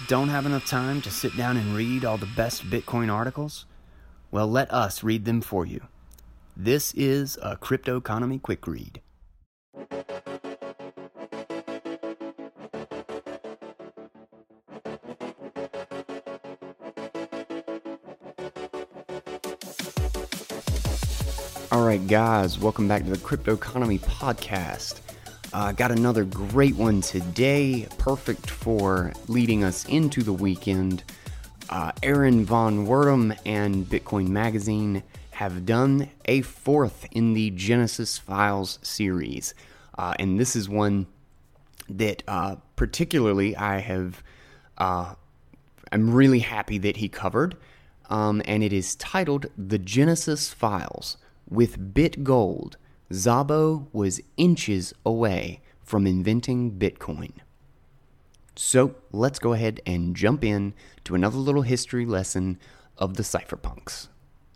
Don't have enough time to sit down and read all the best Bitcoin articles? Well, let us read them for you. This is a Crypto Economy Quick Read. Alright guys, welcome back to the Crypto Economy Podcast. Got another great one today, perfect for leading us into the weekend. Aaron Von Wertham and Bitcoin Magazine have done a fourth in the Genesis Files series. And this is one that particularly I'm really happy that he covered. And it is titled The Genesis Files. With BitGold, Szabo was inches away from inventing Bitcoin. So let's go ahead and jump in to another little history lesson of the cypherpunks.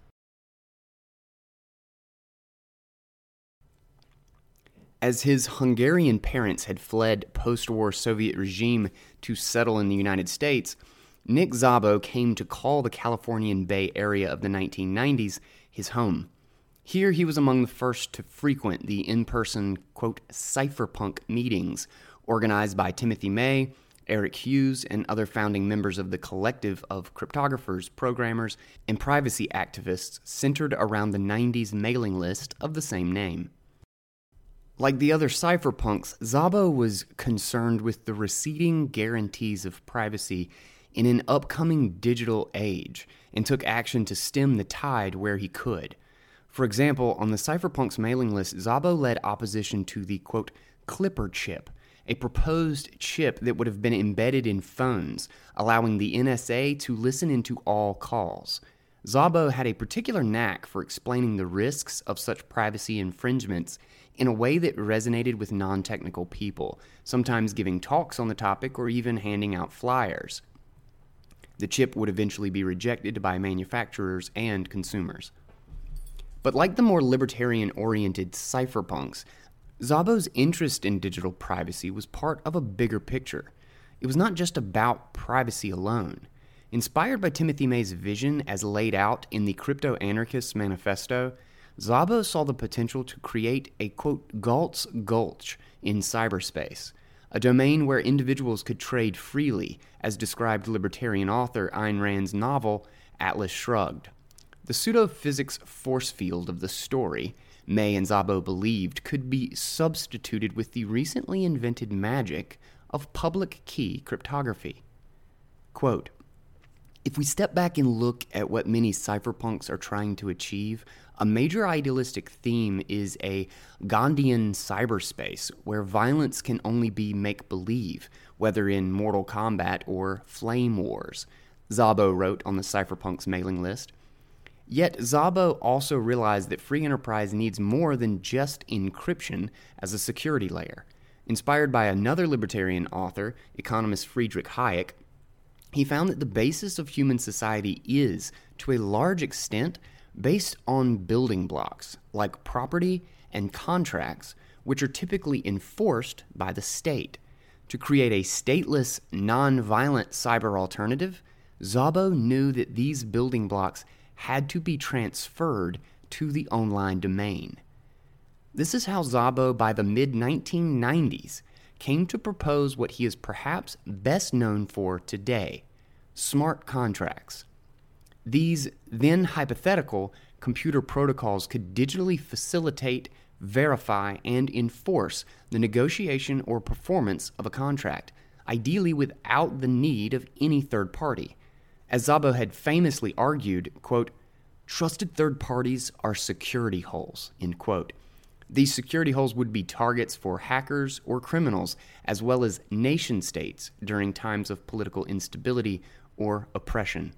As his Hungarian parents had fled post-war Soviet regime to settle in the United States, Nick Szabo came to call the Californian Bay Area of the 1990s his home. Here he was among the first to frequent the in-person, quote, cypherpunk meetings organized by Timothy May, Eric Hughes, and other founding members of the collective of cryptographers, programmers, and privacy activists centered around the 90s mailing list of the same name. Like the other cypherpunks, Szabo was concerned with the receding guarantees of privacy in an upcoming digital age and took action to stem the tide where he could. For example, on the cypherpunks mailing list, Szabo led opposition to the, quote, Clipper chip, a proposed chip that would have been embedded in phones, allowing the NSA to listen into all calls. Szabo had a particular knack for explaining the risks of such privacy infringements in a way that resonated with non-technical people, sometimes giving talks on the topic or even handing out flyers. The chip would eventually be rejected by manufacturers and consumers. But like the more libertarian-oriented cypherpunks, Szabo's interest in digital privacy was part of a bigger picture. It was not just about privacy alone. Inspired by Timothy May's vision as laid out in the Crypto Anarchists Manifesto, Szabo saw the potential to create a, quote, Galt's Gulch in cyberspace, a domain where individuals could trade freely, as described libertarian author Ayn Rand's novel Atlas Shrugged. The pseudo-physics force field of the story, May and Szabo believed, could be substituted with the recently invented magic of public key cryptography. Quote, if we step back and look at what many cypherpunks are trying to achieve, a major idealistic theme is a Gandhian cyberspace where violence can only be make-believe, whether in Mortal Kombat or Flame Wars, Szabo wrote on the cypherpunks mailing list. Yet Szabo also realized that free enterprise needs more than just encryption as a security layer. Inspired by another libertarian author, economist Friedrich Hayek, he found that the basis of human society is, to a large extent, based on building blocks, like property and contracts, which are typically enforced by the state. To create a stateless, non-violent cyber alternative, Szabo knew that these building blocks had to be transferred to the online domain. This is how Szabo, by the mid-1990s, came to propose what he is perhaps best known for today, smart contracts. These then hypothetical computer protocols could digitally facilitate, verify, and enforce the negotiation or performance of a contract, ideally without the need of any third party. As Szabo had famously argued, quote, trusted third parties are security holes, end quote. These security holes would be targets for hackers or criminals, as well as nation-states during times of political instability or oppression.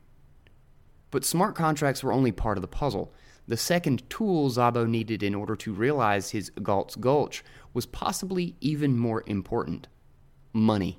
But smart contracts were only part of the puzzle. The second tool Szabo needed in order to realize his Galt's Gulch was possibly even more important: money.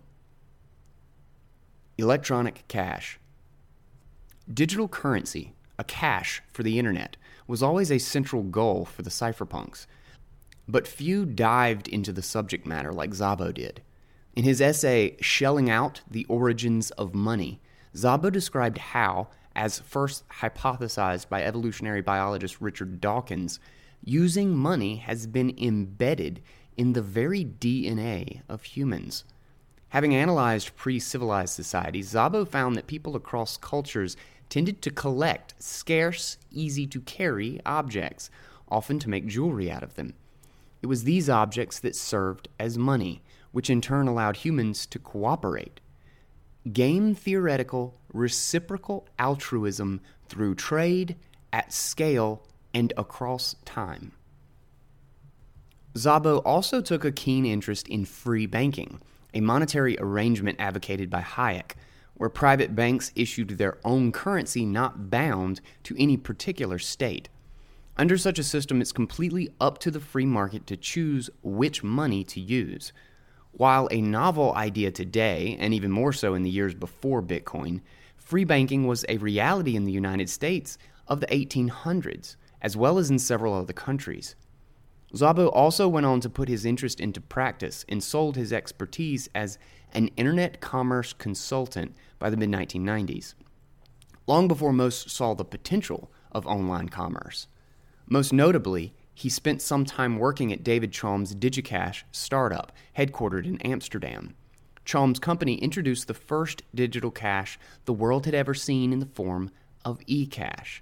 Electronic cash. Digital currency, a cash for the internet, was always a central goal for the cypherpunks, but few dived into the subject matter like Szabo did. In his essay, Shelling Out: The Origins of Money, Szabo described how, as first hypothesized by evolutionary biologist Richard Dawkins, using money has been embedded in the very DNA of humans. Having analyzed pre-civilized societies, Szabo found that people across cultures tended to collect scarce, easy-to-carry objects, often to make jewelry out of them. It was these objects that served as money, which in turn allowed humans to cooperate. Game-theoretical, reciprocal altruism through trade, at scale, and across time. Szabo also took a keen interest in free banking, a monetary arrangement advocated by Hayek, where private banks issued their own currency not bound to any particular state. Under such a system, it's completely up to the free market to choose which money to use. While a novel idea today, and even more so in the years before Bitcoin, free banking was a reality in the United States of the 1800s, as well as in several other countries. Szabo also went on to put his interest into practice and sold his expertise as an internet commerce consultant by the mid-1990s, long before most saw the potential of online commerce. Most notably, he spent some time working at David Chaum's DigiCash startup, headquartered in Amsterdam. Chaum's company introduced the first digital cash the world had ever seen in the form of eCash,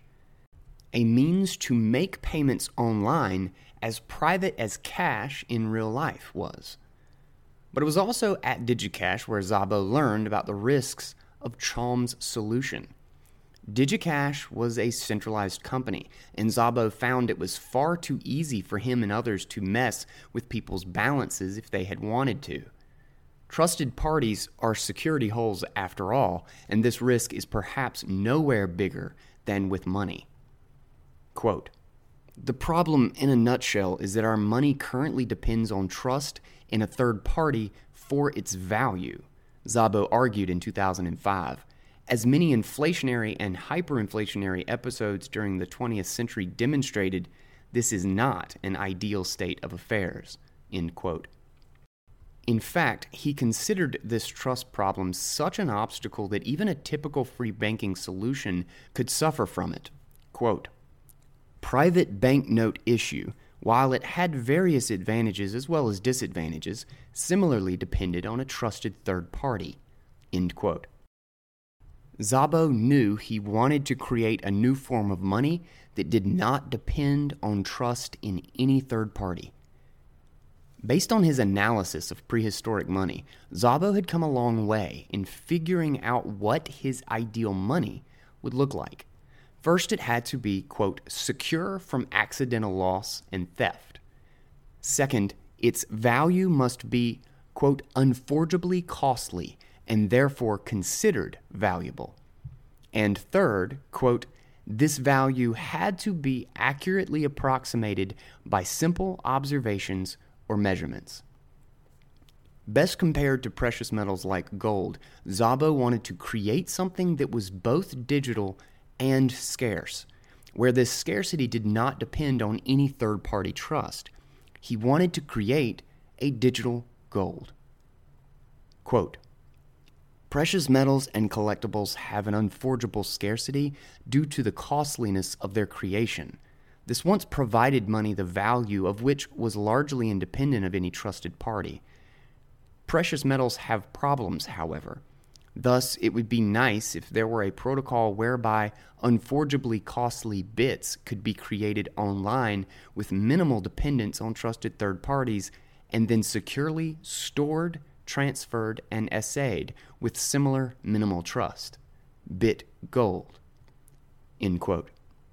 a means to make payments online as private as cash in real life was. But it was also at DigiCash where Szabo learned about the risks of Chaum's solution. DigiCash was a centralized company, and Szabo found it was far too easy for him and others to mess with people's balances if they had wanted to. Trusted parties are security holes after all, and this risk is perhaps nowhere bigger than with money. Quote, "The problem in a nutshell is that our money currently depends on trust in a third party for its value," Szabo argued in 2005. As many inflationary and hyperinflationary episodes during the 20th century demonstrated, this is not an ideal state of affairs. End quote. In fact, he considered this trust problem such an obstacle that even a typical free banking solution could suffer from it. Quote, "Private banknote issue, while it had various advantages as well as disadvantages, similarly depended on a trusted third party." End quote. Szabo knew he wanted to create a new form of money that did not depend on trust in any third party. Based on his analysis of prehistoric money, Szabo had come a long way in figuring out what his ideal money would look like. First, it had to be, quote, "secure from accidental loss and theft." Second, its value must be, quote, "unforgeably costly and therefore considered valuable." And third, quote, "this value had to be accurately approximated by simple observations or measurements." Best compared to precious metals like gold, Szabo wanted to create something that was both digital and scarce, where this scarcity did not depend on any third-party trust. He wanted to create a digital gold. Quote, "Precious metals and collectibles have an unforgeable scarcity due to the costliness of their creation. This once provided money the value of which was largely independent of any trusted party. Precious metals have problems, however. Thus, it would be nice if there were a protocol whereby unforgeably costly bits could be created online with minimal dependence on trusted third parties and then securely stored, transferred, and assayed with similar minimal trust. Bit gold." End quote.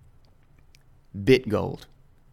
BitGold.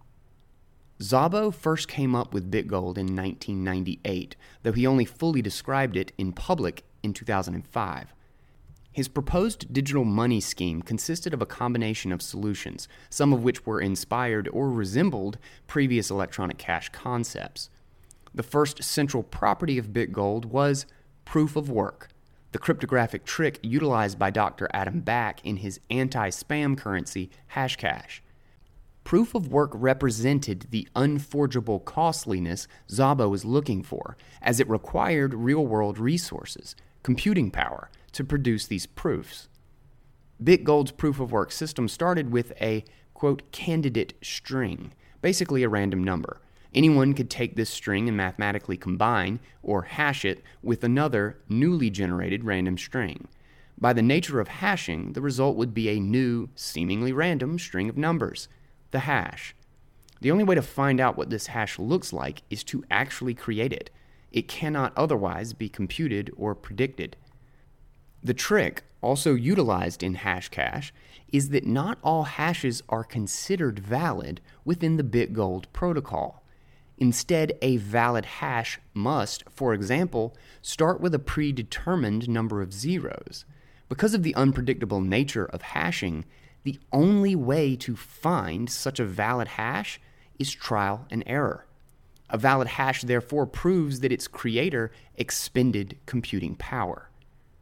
Szabo first came up with BitGold in 1998, though he only fully described it in public in 2005. His proposed digital money scheme consisted of a combination of solutions, some of which were inspired or resembled previous electronic cash concepts. The first central property of BitGold was proof of work, the cryptographic trick utilized by Dr. Adam Back in his anti-spam currency, Hashcash. proof of work represented the unforgeable costliness Szabo was looking for, as it required real-world resources, computing power, to produce these proofs. Bitgold's proof of work system started with a, quote, candidate string, basically a random number. Anyone could take this string and mathematically combine, or hash it, with another newly generated random string. By the nature of hashing, the result would be a new, seemingly random string of numbers, the hash. The only way to find out what this hash looks like is to actually create it. It cannot otherwise be computed or predicted. The trick, also utilized in Hashcash, is that not all hashes are considered valid within the Bitgold protocol. Instead, a valid hash must, for example, start with a predetermined number of zeros. Because of the unpredictable nature of hashing, the only way to find such a valid hash is trial and error. A valid hash therefore proves that its creator expended computing power.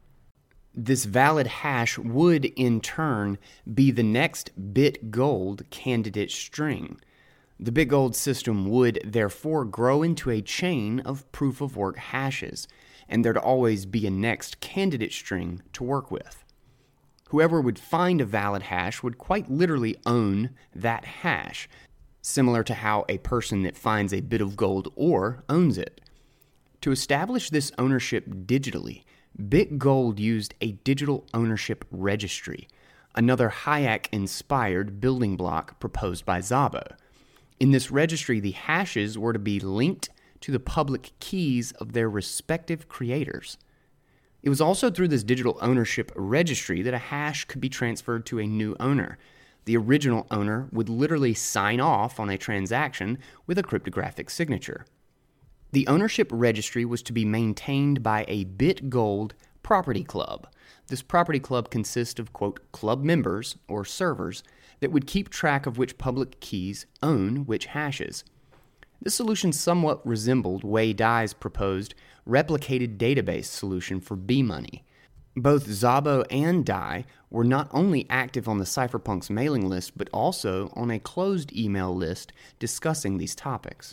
This valid hash would, in turn, be the next Bitgold candidate string. The Bitgold system would, therefore, grow into a chain of proof-of-work hashes, and there'd always be a next candidate string to work with. Whoever would find a valid hash would quite literally own that hash, similar to how a person that finds a bit of gold ore owns it. To establish this ownership digitally, Bitgold used a digital ownership registry, another Hayek-inspired building block proposed by Szabo. In this registry, the hashes were to be linked to the public keys of their respective creators. It was also through this digital ownership registry that a hash could be transferred to a new owner. The original owner would literally sign off on a transaction with a cryptographic signature. The ownership registry was to be maintained by a Bitgold property club. This property club consists of, quote, club members, or servers, that would keep track of which public keys own which hashes. This solution somewhat resembled Wei Dai's proposed replicated database solution for B-Money. Both Szabo and Dai were not only active on the Cypherpunks mailing list, but also on a closed email list discussing these topics.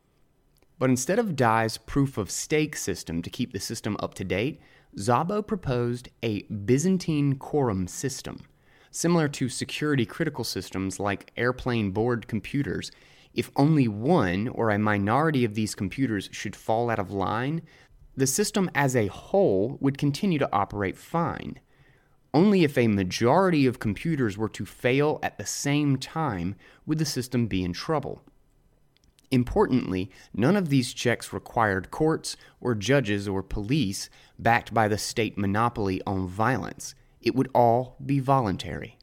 But instead of Dai's proof-of-stake system to keep the system up to date, Szabo proposed a Byzantine quorum system. Similar to security-critical systems like airplane-board computers, if only one or a minority of these computers should fall out of line, the system as a whole would continue to operate fine. Only if a majority of computers were to fail at the same time would the system be in trouble. Importantly, none of these checks required courts or judges or police backed by the state monopoly on violence. It would all be voluntary.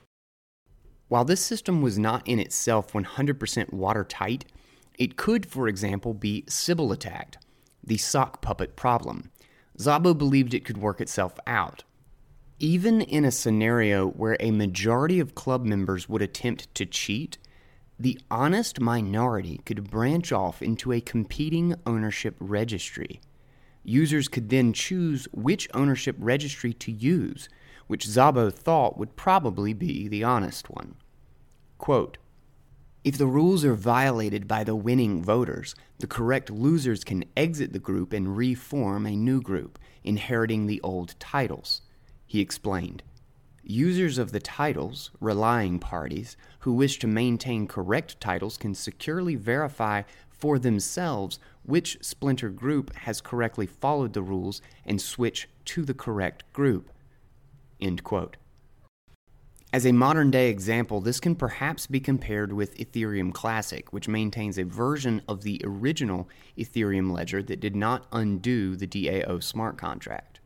While this system was not in itself 100% watertight, it could, for example, be Sybil attacked, the sock puppet problem. Szabo believed it could work itself out. Even in a scenario where a majority of club members would attempt to cheat, the honest minority could branch off into a competing ownership registry. Users could then choose which ownership registry to use, which Szabo thought would probably be the honest one. Quote, if the rules are violated by the winning voters, the correct losers can exit the group and reform a new group, inheriting the old titles, he explained. Users of the titles, relying parties, who wish to maintain correct titles can securely verify for themselves which splinter group has correctly followed the rules and switch to the correct group. End quote. As a modern-day example, this can perhaps be compared with Ethereum Classic, which maintains a version of the original Ethereum ledger that did not undo the DAO smart contract.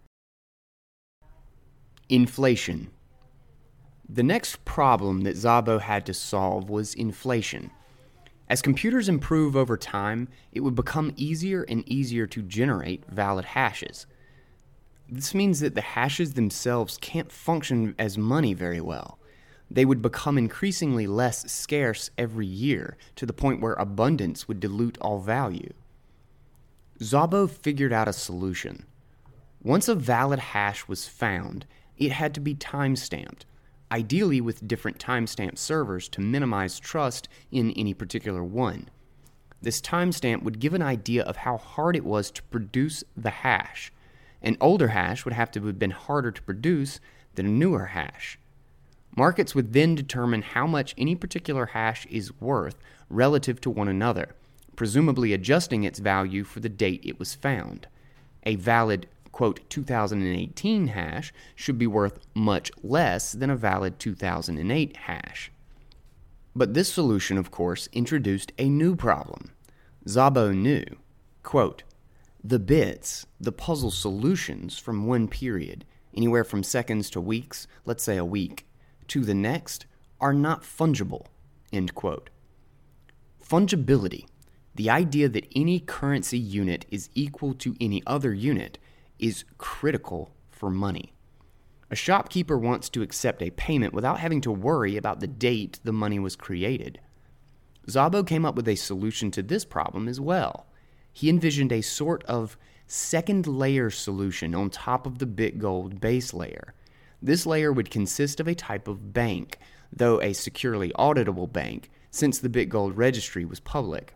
Inflation. The next problem that Szabo had to solve was inflation. As computers improve over time, it would become easier and easier to generate valid hashes. This means that the hashes themselves can't function as money very well. They would become increasingly less scarce every year, to the point where abundance would dilute all value. Szabo figured out a solution. Once a valid hash was found, it had to be time-stamped. ideally with different timestamp servers to minimize trust in any particular one. This timestamp would give an idea of how hard it was to produce the hash. An older hash would have to have been harder to produce than a newer hash. Markets would then determine how much any particular hash is worth relative to one another, presumably adjusting its value for the date it was found. A valid, quote, 2018 hash should be worth much less than a valid 2008 hash. But this solution, of course, introduced a new problem. Szabo knew, quote, the bits, the puzzle solutions from one period, anywhere from seconds to weeks, let's say a week, to the next, are not fungible, end quote. Fungibility, the idea that any currency unit is equal to any other unit, is critical for money. A shopkeeper wants to accept a payment without having to worry about the date the money was created. Szabo came up with a solution to this problem as well. He envisioned a sort of second layer solution on top of the BitGold base layer. This layer would consist of a type of bank, though a securely auditable bank, since the BitGold registry was public.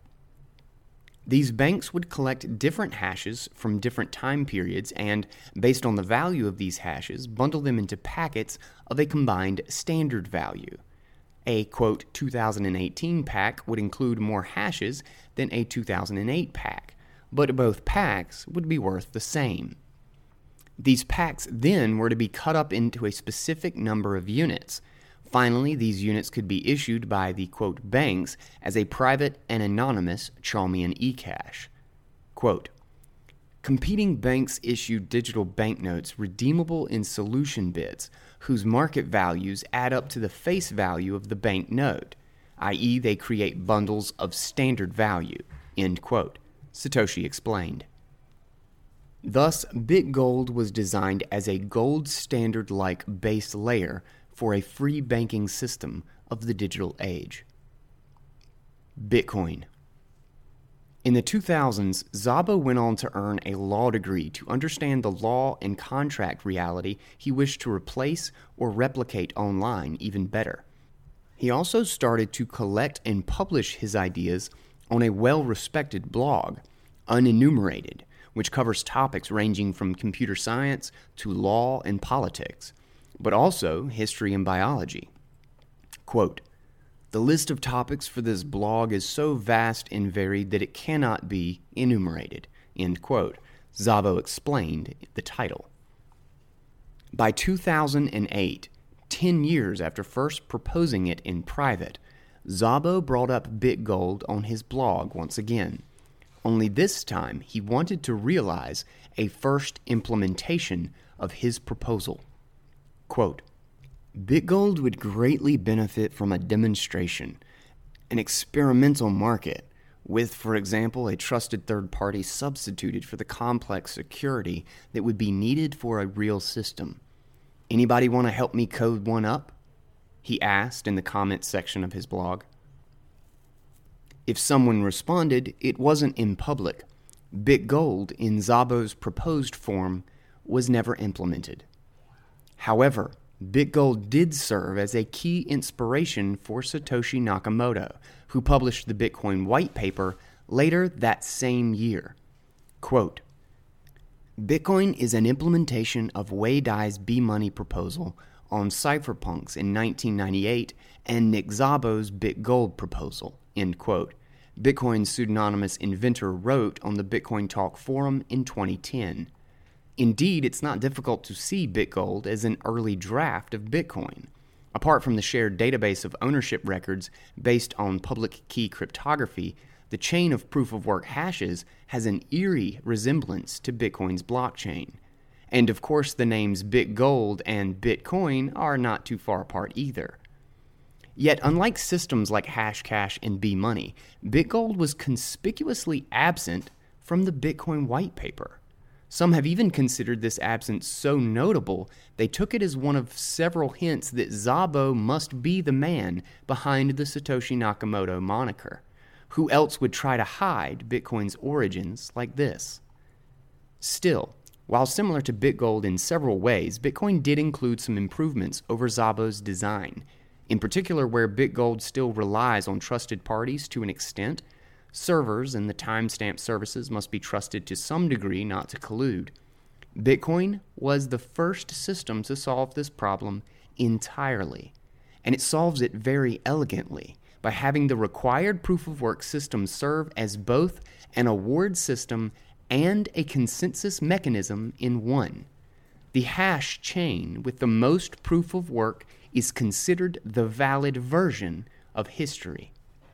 These banks would collect different hashes from different time periods and, based on the value of these hashes, bundle them into packets of a combined standard value. A, quote, 2018 pack would include more hashes than a 2008 pack, but both packs would be worth the same. These packs then were to be cut up into a specific number of units. Finally, these units could be issued by the, quote, banks as a private and anonymous Chalmian eCash. Quote, competing banks issued digital banknotes redeemable in solution bits whose market values add up to the face value of the bank note, i.e. they create bundles of standard value, end quote, Satoshi explained. Thus, BitGold was designed as a gold standard-like base layer for a free banking system of the digital age. Bitcoin. In the 2000s, Szabo went on to earn a law degree to understand the law and contract reality he wished to replace or replicate online even better. He also started to collect and publish his ideas on a well-respected blog, Unenumerated, which covers topics ranging from computer science to law and politics, but also history and biology. Quote, the list of topics for this blog is so vast and varied that it cannot be enumerated, end quote, Szabo explained the title. By 2008, 10 years after first proposing it in private, Szabo brought up BitGold on his blog once again. Only this time he wanted to realize a first implementation of his proposal. Quote, BitGold would greatly benefit from a demonstration, an experimental market, with, for example, a trusted third party substituted for the complex security that would be needed for a real system. Anybody want to help me code one up? He asked in the comments section of his blog. If someone responded, it wasn't in public. BitGold, in Szabo's proposed form, was never implemented. However, BitGold did serve as a key inspiration for Satoshi Nakamoto, who published the Bitcoin white paper later that same year. Quote, Bitcoin is an implementation of Wei Dai's B-Money proposal on cypherpunks in 1998 and Nick Szabo's BitGold proposal, end quote, Bitcoin's pseudonymous inventor wrote on the Bitcoin Talk forum in 2010. Indeed, it's not difficult to see BitGold as an early draft of Bitcoin. Apart from the shared database of ownership records based on public key cryptography, the chain of proof-of-work hashes has an eerie resemblance to Bitcoin's blockchain. And of course, the names BitGold and Bitcoin are not too far apart either. Yet, unlike systems like Hashcash and B-Money, BitGold was conspicuously absent from the Bitcoin white paper. Some have even considered this absence so notable they took it as one of several hints that Szabo must be the man behind the Satoshi Nakamoto moniker. Who else would try to hide Bitcoin's origins like this? Still, While similar to BitGold in several ways, Bitcoin did include some improvements over Szabo's design. In particular, where BitGold still relies on trusted parties to an extent, servers and the timestamp services must be trusted to some degree not to collude. Bitcoin was the first system to solve this problem entirely, and it solves it very elegantly by having the required proof-of-work system serve as both an award system and a consensus mechanism in one. The hash chain with the most proof-of-work is considered the valid version of history.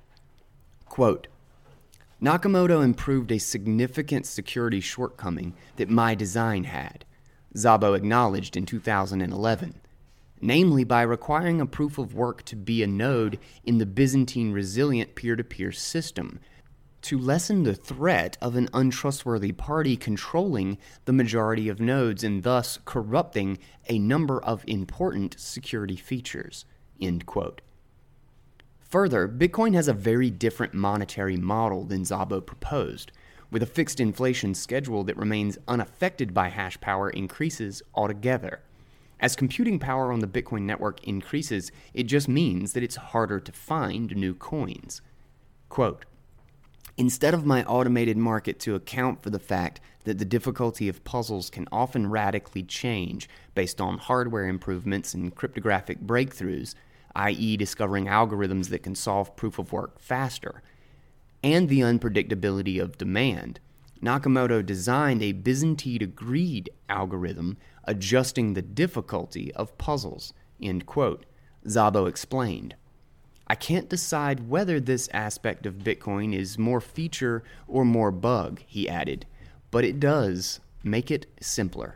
Quote, Nakamoto improved a significant security shortcoming that my design had, Szabo acknowledged in 2011, namely by requiring a proof of work to be a node in the Byzantine resilient peer-to-peer system to lessen the threat of an untrustworthy party controlling the majority of nodes and thus corrupting a number of important security features. End quote. Further, Bitcoin has a very different monetary model than Szabo proposed, with a fixed inflation schedule that remains unaffected by hash power increases altogether. As computing power on the Bitcoin network increases, it just means that it's harder to find new coins. Quote, Instead of my automated market to account for the fact that the difficulty of puzzles can often radically change based on hardware improvements and cryptographic breakthroughs, i.e. discovering algorithms that can solve proof-of-work faster, and the unpredictability of demand, Nakamoto designed a Byzantine-agreed algorithm adjusting the difficulty of puzzles, end quote, Szabo explained. I can't decide whether this aspect of Bitcoin is more feature or more bug, he added, but it does make it simpler.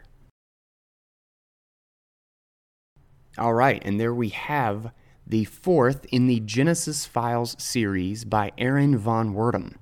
All right, and there we have the fourth in the Genesis Files series by Aaron Van Wertum.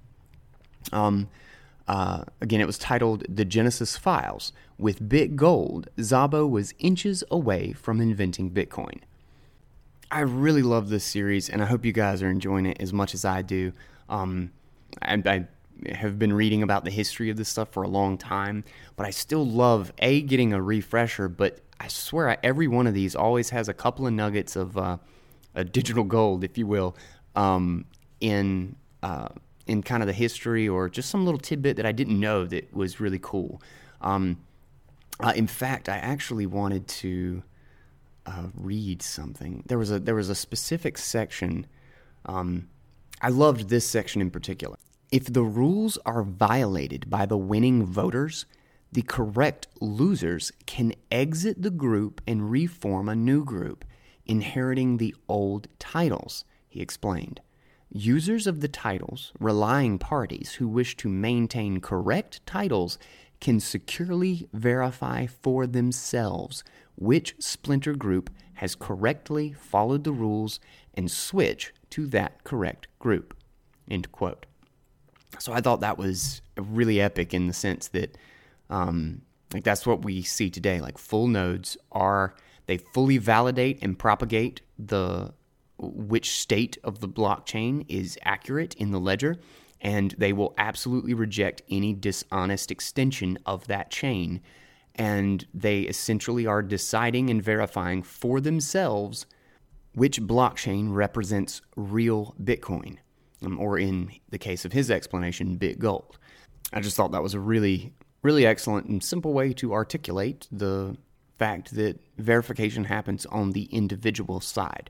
Again, it was titled The Genesis Files. With BitGold, Szabo was inches away from inventing Bitcoin. I really love this series, and I hope you guys are enjoying it as much as I do. I have been reading about the history of this stuff for a long time, but I still love, getting a refresher, but I swear every one of these always has a couple of nuggets of a digital gold, if you will, in kind of the history or just some little tidbit that I didn't know that was really cool. In fact, I actually wanted to read something. There was a specific section. I loved this section in particular. If the rules are violated by the winning voters, the correct losers can exit the group and reform a new group, inheriting the old titles, he explained. Users of the titles, relying parties who wish to maintain correct titles, can securely verify for themselves which splinter group has correctly followed the rules and switch to that correct group. End quote. So I thought that was really epic in the sense that that's what we see today. Like full nodes they fully validate and propagate which state of the blockchain is accurate in the ledger, and they will absolutely reject any dishonest extension of that chain. And they essentially are deciding and verifying for themselves which blockchain represents real Bitcoin, or in the case of his explanation, BitGold. I just thought that was a really, really excellent and simple way to articulate the fact that verification happens on the individual side.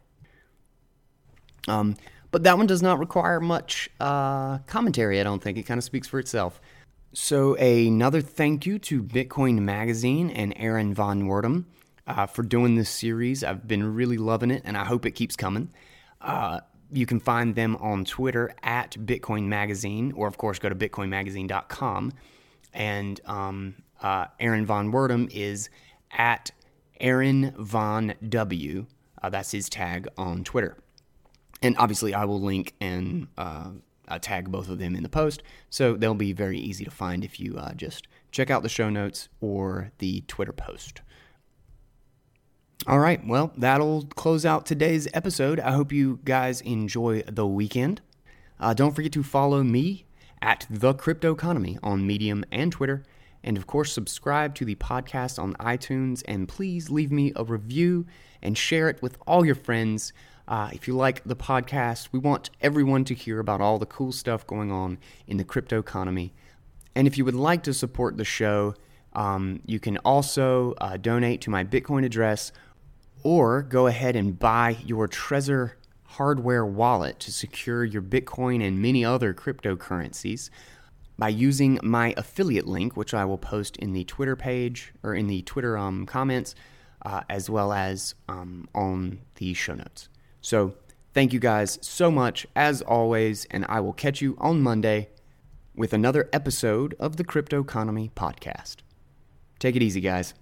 But that one does not require much commentary, I don't think. It kind of speaks for itself. So another thank you to Bitcoin Magazine and Aaron Van Wertum for doing this series. I've been really loving it, and I hope it keeps coming. You can find them on Twitter at Bitcoin Magazine, or of course go to bitcoinmagazine.com. And Aaron Van Wertum is at Aaron Von W. That's his tag on Twitter. And obviously I will link and tag both of them in the post, so they'll be very easy to find if you just check out the show notes or the Twitter post. All right, well, that'll close out today's episode. I hope you guys enjoy the weekend. Don't forget to follow me at The Crypto Economy on Medium and Twitter, And of course, subscribe to the podcast on iTunes, and please leave me a review and share it with all your friends. If you like the podcast, we want everyone to hear about all the cool stuff going on in the crypto economy. And if you would like to support the show, you can also donate to my Bitcoin address, or go ahead and buy your Trezor hardware wallet to secure your Bitcoin and many other cryptocurrencies by using my affiliate link, which I will post in the Twitter page or in the Twitter comments, as well as on the show notes. So thank you guys so much, as always, and I will catch you on Monday with another episode of the Crypto Economy Podcast. Take it easy, guys.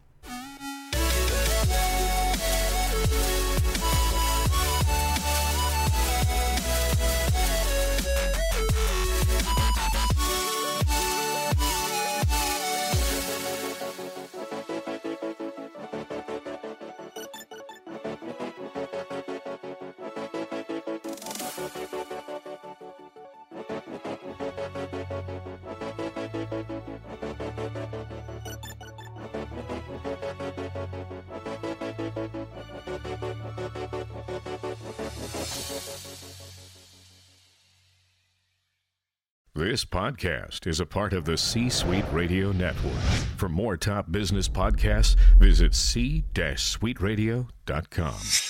This podcast is a part of the C-Suite Radio Network. For more top business podcasts, visit c-suiteradio.com.